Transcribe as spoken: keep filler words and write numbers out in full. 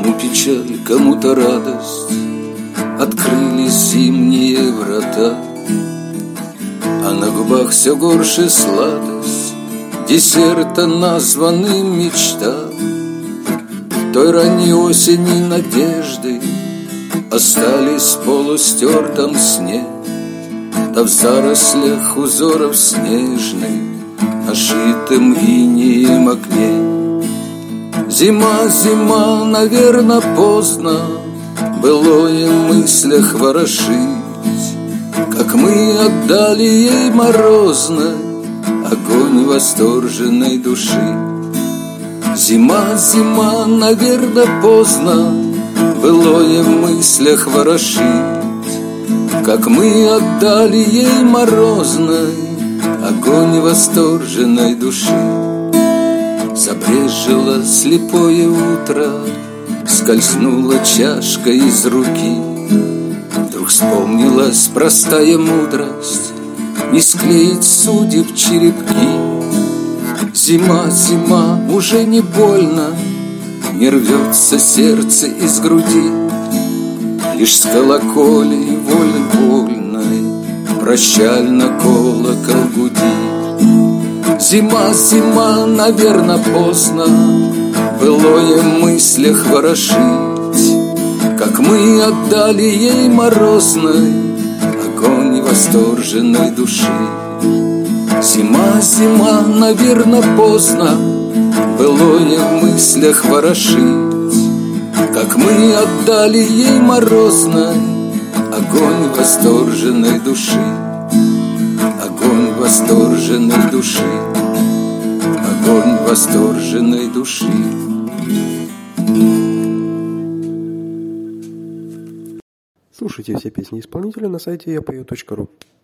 Кому печаль, кому-то радость, открылись зимние врата, а на губах все горше сладость десерта, названным мечта. Той ранней осени надежды остались в полустертом сне, да в зарослях узоров снежных, ошитым инеем окне. Зима, зима, наверно, поздно былое в мыслях ворошить, как мы отдали ей морозной огонь восторженной души. Зима, зима, наверно, поздно былое в мыслях ворошить, как мы отдали ей морозной огонь восторженной души. Забрежило слепое утро, скользнула чашка из руки. Вдруг вспомнилась простая мудрость: не склеить судеб черепки. Зима, зима, уже не больно, не рвется сердце из груди. Лишь с колоколей вольно-вольной прощально колокол гудит. Зима, зима, наверно, поздно былое в мыслях ворошить, как мы отдали ей морозной огонь восторженной души. Зима, зима, наверно, поздно былое в мыслях ворошить, как мы отдали ей морозной огонь восторженной души. Огонь восторженной души, огонь восторженной души. Слушайте все песни исполнителя на сайте я пою точка ру.